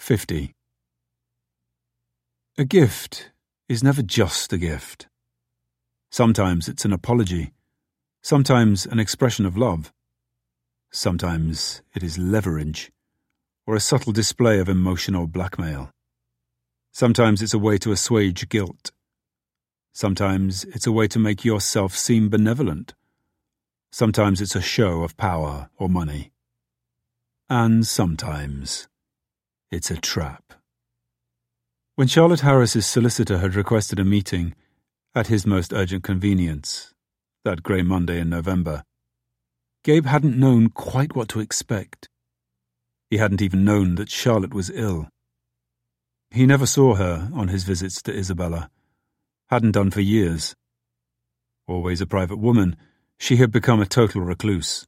50. A gift is never just a gift. Sometimes it's an apology, sometimes an expression of love. Sometimes it is leverage, or a subtle display of emotional blackmail. Sometimes it's a way to assuage guilt. Sometimes it's a way to make yourself seem benevolent. Sometimes it's a show of power or money. And sometimes it's a trap. When Charlotte Harris's solicitor had requested a meeting, at his most urgent convenience, that grey Monday in November, Gabe hadn't known quite what to expect. He hadn't even known that Charlotte was ill. He never saw her on his visits to Isabella, hadn't done for years. Always a private woman, she had become a total recluse.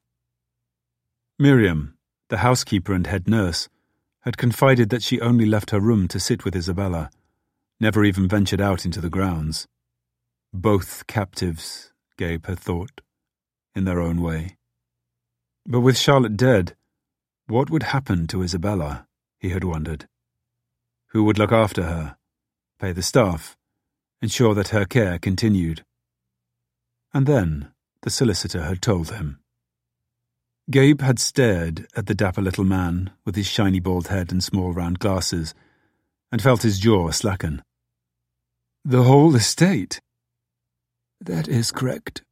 Miriam, the housekeeper and head nurse, had confided that she only left her room to sit with Isabella, never even ventured out into the grounds. Both captives, Gabe had thought, in their own way. But with Charlotte dead, what would happen to Isabella, he had wondered. Who would look after her, pay the staff, ensure that her care continued? And then the solicitor had told him. Gabe had stared at the dapper little man with his shiny bald head and small round glasses, and felt his jaw slacken. The whole estate? That is correct.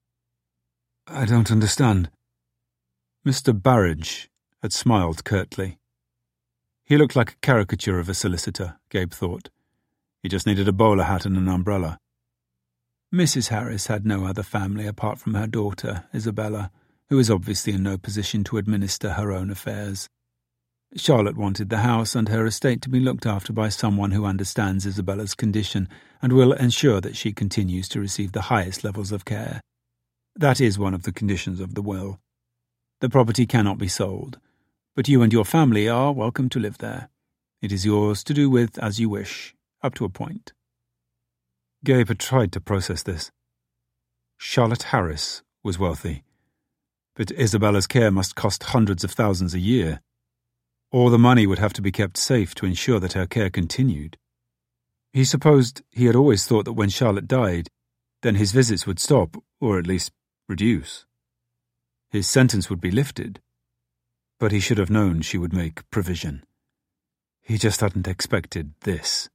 I don't understand. Mr. Barrage had smiled curtly. He looked like a caricature of a solicitor, Gabe thought. He just needed a bowler hat and an umbrella. Mrs. Harris had no other family apart from her daughter, Isabella, who was obviously in no position to administer her own affairs. Charlotte wanted the house and her estate to be looked after by someone who understands Isabella's condition and will ensure that she continues to receive the highest levels of care. That is one of the conditions of the will. The property cannot be sold, but you and your family are welcome to live there. It is yours to do with as you wish, up to a point. Gabe had tried to process this. Charlotte Harris was wealthy, but Isabella's care must cost hundreds of thousands a year. All the money would have to be kept safe to ensure that her care continued. He supposed he had always thought that when Charlotte died, then his visits would stop, or at least reduce. His sentence would be lifted. But he should have known she would make provision. He just hadn't expected this.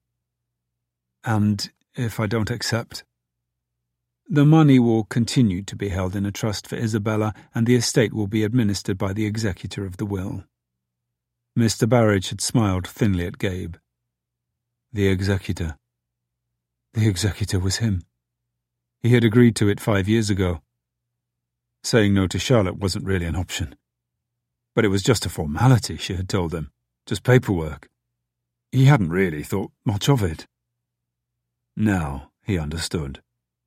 And if I don't accept? The money will continue to be held in a trust for Isabella, and the estate will be administered by the executor of the will. Mr. Barrage had smiled thinly at Gabe. The executor. The executor was him. He had agreed to it 5 years ago. Saying no to Charlotte wasn't really an option. But it was just a formality, she had told him. Just paperwork. He hadn't really thought much of it. Now he understood.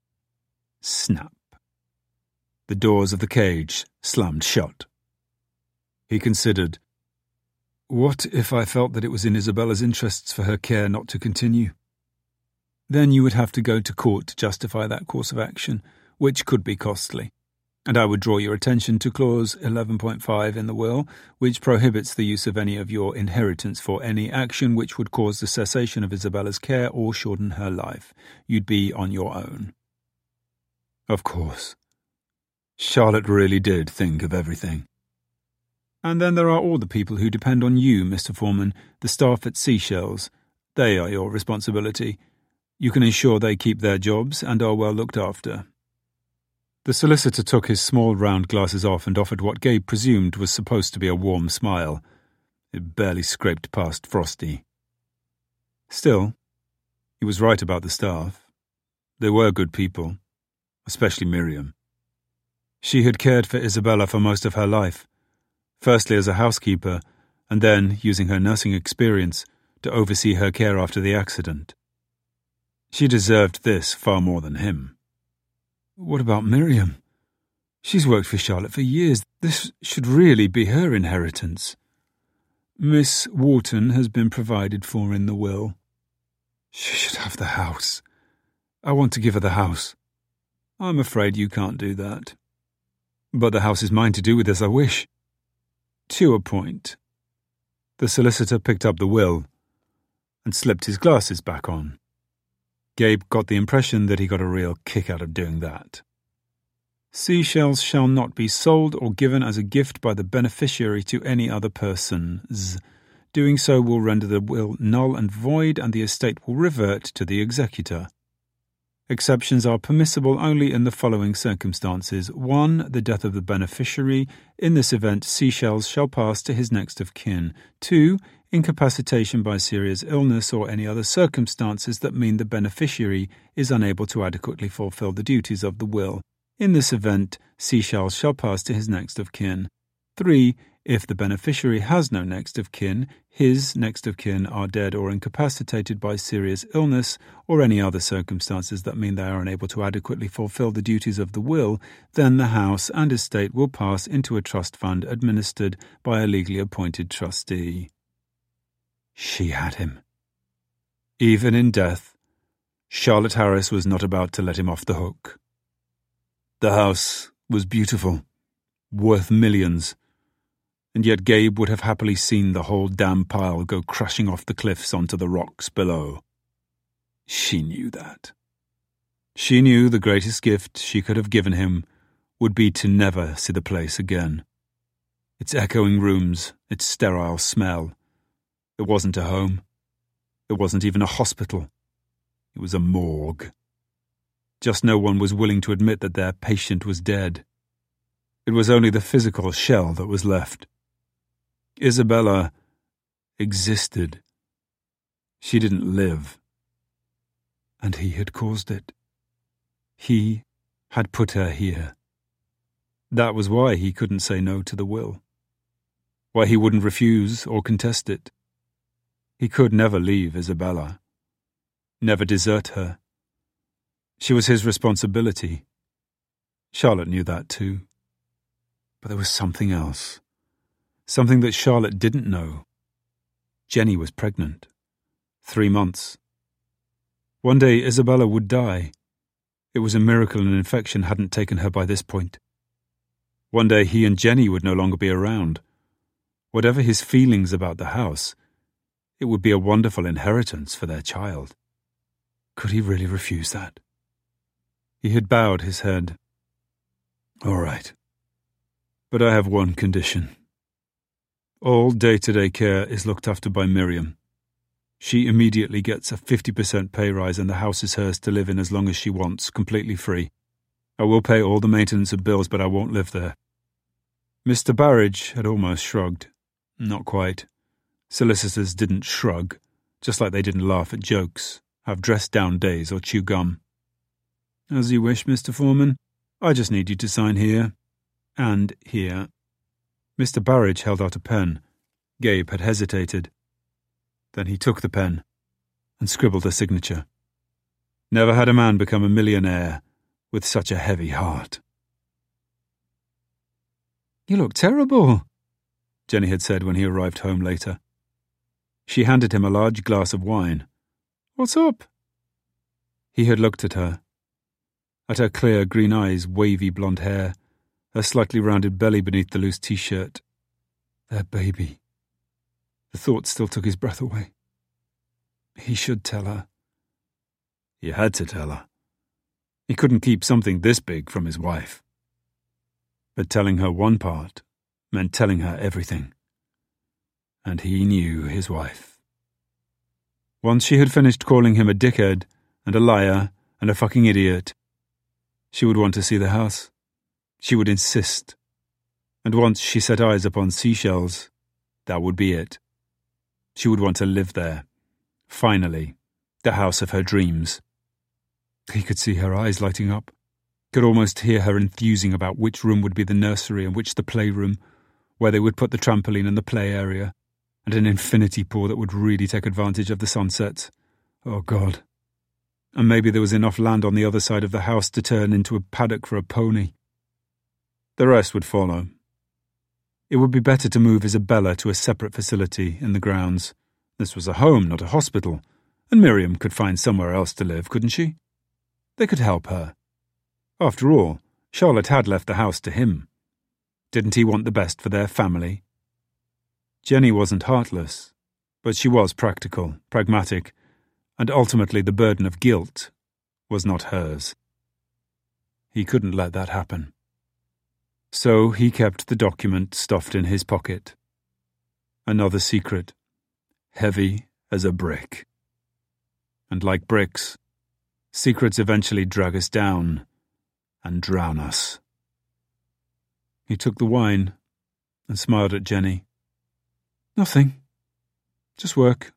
Snap. The doors of the cage slammed shut. He considered, what if I felt that it was in Isabella's interests for her care not to continue? Then you would have to go to court to justify that course of action, which could be costly. And I would draw your attention to Clause 11.5 in the will, which prohibits the use of any of your inheritance for any action which would cause the cessation of Isabella's care or shorten her life. You'd be on your own. Of course. Charlotte really did think of everything. And then there are all the people who depend on you, Mr. Foreman, the staff at Seashells. They are your responsibility. You can ensure they keep their jobs and are well looked after. The solicitor took his small round glasses off and offered what Gabe presumed was supposed to be a warm smile. It barely scraped past Frosty. Still, he was right about the staff. They were good people, especially Miriam. She had cared for Isabella for most of her life, firstly as a housekeeper, and then using her nursing experience to oversee her care after the accident. She deserved this far more than him. What about Miriam? She's worked for Charlotte for years. This should really be her inheritance. Miss Wharton has been provided for in the will. She should have the house. I want to give her the house. I'm afraid you can't do that. But the house is mine to do with as I wish. To a point. The solicitor picked up the will and slipped his glasses back on. Gabe got the impression that he got a real kick out of doing that. Seashells shall not be sold or given as a gift by the beneficiary to any other persons. Doing so will render the will null and void, and the estate will revert to the executor. Exceptions are permissible only in the following circumstances. 1. The death of the beneficiary. In this event, Seashells shall pass to his next of kin. 2. Incapacitation by serious illness or any other circumstances that mean the beneficiary is unable to adequately fulfill the duties of the will. In this event, Seashells shall pass to his next of kin. 3. If the beneficiary has no next of kin, his next of kin are dead or incapacitated by serious illness or any other circumstances that mean they are unable to adequately fulfill the duties of the will, then the house and estate will pass into a trust fund administered by a legally appointed trustee. She had him. Even in death, Charlotte Harris was not about to let him off the hook. The house was beautiful, worth millions, and yet Gabe would have happily seen the whole damn pile go crashing off the cliffs onto the rocks below. She knew that. She knew the greatest gift she could have given him would be to never see the place again. Its echoing rooms, its sterile smell. It wasn't a home. It wasn't even a hospital. It was a morgue. Just no one was willing to admit that their patient was dead. It was only the physical shell that was left. Isabella existed. She didn't live. And he had caused it. He had put her here. That was why he couldn't say no to the will. Why he wouldn't refuse or contest it. He could never leave Isabella. Never desert her. She was his responsibility. Charlotte knew that too. But there was something else. Something that Charlotte didn't know. Jenny was pregnant. 3 months. One day Isabella would die. It was a miracle an infection hadn't taken her by this point. One day he and Jenny would no longer be around. Whatever his feelings about the house, it would be a wonderful inheritance for their child. Could he really refuse that? He had bowed his head. All right. But I have one condition. All day-to-day care is looked after by Miriam. She immediately gets a 50% pay rise and the house is hers to live in as long as she wants, completely free. I will pay all the maintenance and bills, but I won't live there. Mr. Barridge had almost shrugged. Not quite. Solicitors didn't shrug, just like they didn't laugh at jokes, have dressed-down days or chew gum. As you wish, Mr. Foreman. I just need you to sign here. And here. Mr. Barridge held out a pen. Gabe had hesitated. Then he took the pen and scribbled a signature. Never had a man become a millionaire with such a heavy heart. You look terrible, Jenny had said when he arrived home later. She handed him a large glass of wine. What's up? He had looked at her. At her clear green eyes, wavy blonde hair, her slightly rounded belly beneath the loose t-shirt. Their baby. The thought still took his breath away. He should tell her. He had to tell her. He couldn't keep something this big from his wife. But telling her one part meant telling her everything. And he knew his wife. Once she had finished calling him a dickhead and a liar and a fucking idiot, she would want to see the house. She would insist. And once she set eyes upon Seashells, that would be it. She would want to live there. Finally, the house of her dreams. He could see her eyes lighting up. Could almost hear her enthusing about which room would be the nursery and which the playroom, where they would put the trampoline and the play area, and an infinity pool that would really take advantage of the sunsets. Oh, God. And maybe there was enough land on the other side of the house to turn into a paddock for a pony. The rest would follow. It would be better to move Isabella to a separate facility in the grounds. This was a home, not a hospital, and Miriam could find somewhere else to live, couldn't she? They could help her. After all, Charlotte had left the house to him. Didn't he want the best for their family? Jenny wasn't heartless, but she was practical, pragmatic, and ultimately the burden of guilt was not hers. He couldn't let that happen. So he kept the document stuffed in his pocket. Another secret, heavy as a brick. And like bricks, secrets eventually drag us down and drown us. He took the wine and smiled at Jenny. Nothing. Just work.